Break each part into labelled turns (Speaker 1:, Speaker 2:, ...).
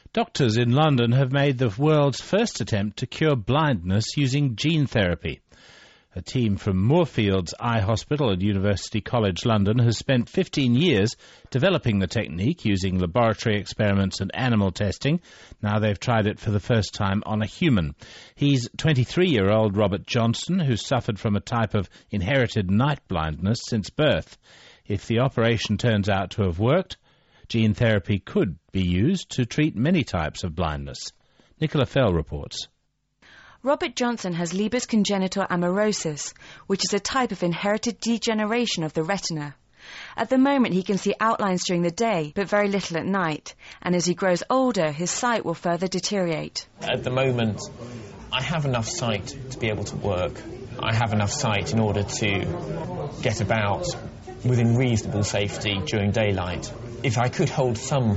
Speaker 1: Doctors in London have made the world's first attempt to cure blindness using gene therapy. A team from Moorfields Eye Hospital at University College London has spent 15 years developing the technique using laboratory experiments and animal testing. Now they've tried it for the first time on a human. He's 23-year-old Robert Johnson, who suffered from a type of inherited night blindness since birth. If the operation turns out to have worked, gene therapy could be used to treat many types of blindness. Nicola Fell reports.
Speaker 2: Robert Johnson has Leber's congenital amaurosis, which is a type of inherited degeneration of the retina. At the moment he can see outlines during the day, but very little at night, and as he grows older his sight will further deteriorate.
Speaker 3: At the moment I have enough sight to be able to work. I have enough sight in order to get about within reasonable safety during daylight. If I could hold some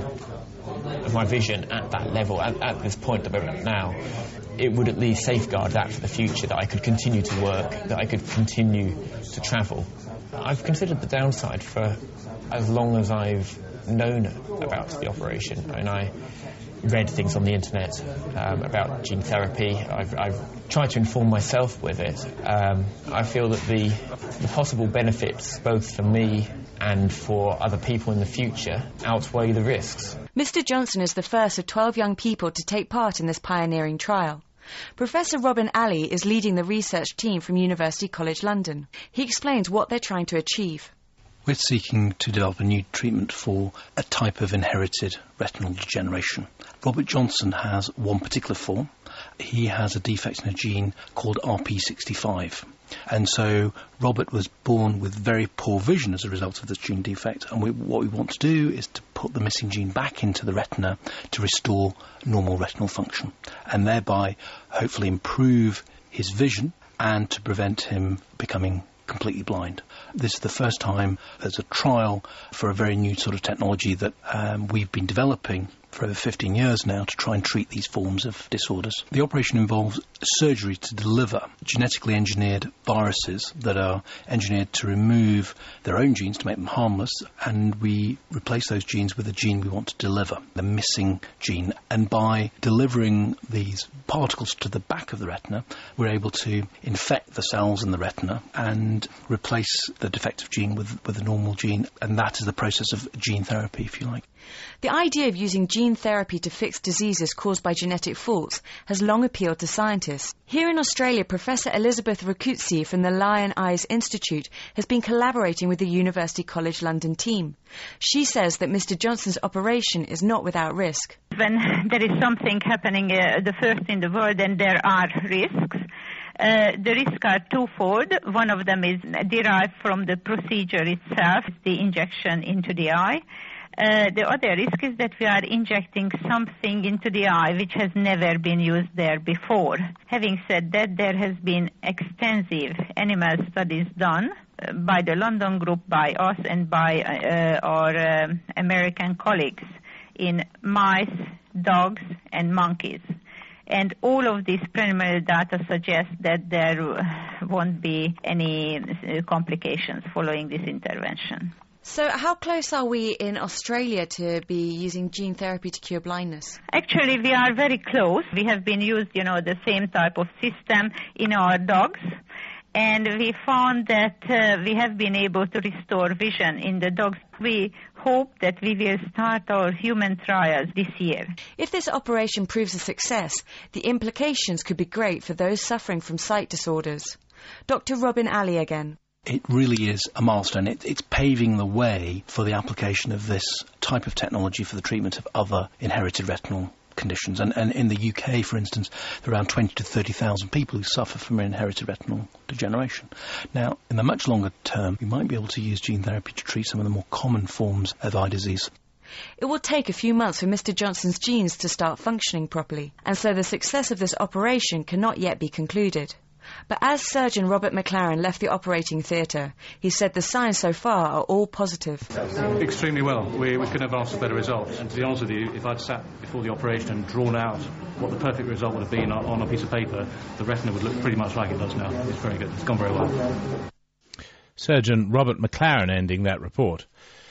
Speaker 3: of my vision at that level, at this point that we're at now, it would at least safeguard that for the future, that I could continue to work, that I could continue to travel. I've considered the downside for as long as I've known about the operation, and I read things on the internet about gene therapy. I've tried to inform myself with it. I feel that the possible benefits, both for me and for other people in the future, outweigh the risks.
Speaker 2: Mr. Johnson is the first of 12 young people to take part in this pioneering trial. Professor Robin Ali is leading the research team from University College London. He explains what they're trying to achieve.
Speaker 4: We're seeking to develop a new treatment for a type of inherited retinal degeneration. Robert Johnson has one particular form. He has a defect in a gene called RP65. And so Robert was born with very poor vision as a result of this gene defect, and what we want to do is to put the missing gene back into the retina to restore normal retinal function, and thereby hopefully improve his vision and to prevent him becoming completely blind. This is the first time there's a trial for a very new sort of technology that we've been developing for over 15 years now to try and treat these forms of disorders. The operation involves surgery to deliver genetically engineered viruses that are engineered to remove their own genes to make them harmless, and we replace those genes with the gene we want to deliver, the missing gene. And by delivering these particles to the back of the retina, we're able to infect the cells in the retina and replace the defective gene with the normal gene, and that is the process of gene therapy, if you like.
Speaker 2: The idea of using gene therapy to fix diseases caused by genetic faults has long appealed to scientists. Here in Australia, Professor Elizabeth Rakutsi from the Lion Eyes Institute has been collaborating with the University College London team. She says that Mr. Johnson's operation is not without risk.
Speaker 5: When there is something happening the first in the world and there are risks, the risks are twofold. One of them is derived from the procedure itself, the injection into the eye. The other risk is that we are injecting something into the eye which has never been used there before. Having said that, there has been extensive animal studies done by the London group, by us and by our American colleagues in mice, dogs and monkeys. And all of these preliminary data suggest that there won't be any complications following this intervention.
Speaker 2: So how close are we in Australia to be using gene therapy to cure blindness?
Speaker 5: Actually, we are very close. We have been used, the same type of system in our dogs. And we found that we have been able to restore vision in the dogs. We hope that we will start our human trials this year.
Speaker 2: If this operation proves a success, the implications could be great for those suffering from sight disorders. Dr. Robin Ali again.
Speaker 4: It really is a milestone. It's paving the way for the application of this type of technology for the treatment of other inherited retinal conditions. And in the UK, for instance, there are around 20 to 30,000 people who suffer from inherited retinal degeneration. Now, in the much longer term, we might be able to use gene therapy to treat some of the more common forms of eye disease.
Speaker 2: It will take a few months for Mr. Johnson's genes to start functioning properly, and so the success of this operation cannot yet be concluded. But as surgeon Robert McLaren left the operating theatre, he said the signs so far are all positive.
Speaker 6: Extremely well. We couldn't have asked for better results. And to be honest with you, if I'd sat before the operation and drawn out what the perfect result would have been on a piece of paper, the retina would look pretty much like it does now. It's very good. It's gone very well.
Speaker 1: Surgeon Robert McLaren ending that report.